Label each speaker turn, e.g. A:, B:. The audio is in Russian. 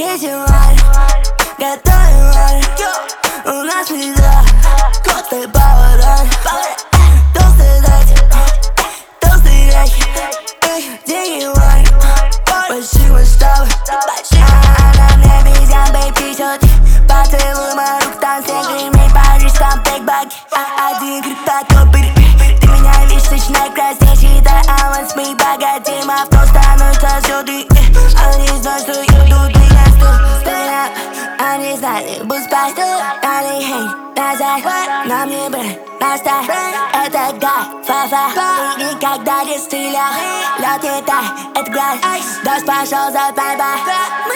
A: январь, готовим варь. У нас еда, коты поворот. Толстый дать, толстый речь. Деньги варь, почти масштабы. Она мне везет, бэйби, тёть. Поцелуй мою руку, там снег, ремень, Париж, там бэкбаки. Один крипта, топер. Ты меня видишь, начинай краснеть. Считай аванс, мы богатеем. Авто становится сюда. Они знают, что я тут не наступ. Stand up, они знали, будь спать. Они хейт, назад. Нам не бренд, оставь. Это гай, фа-фа. Ты никогда не стрелял. Лед не тай, это град. Дождь пошел за бай-бай.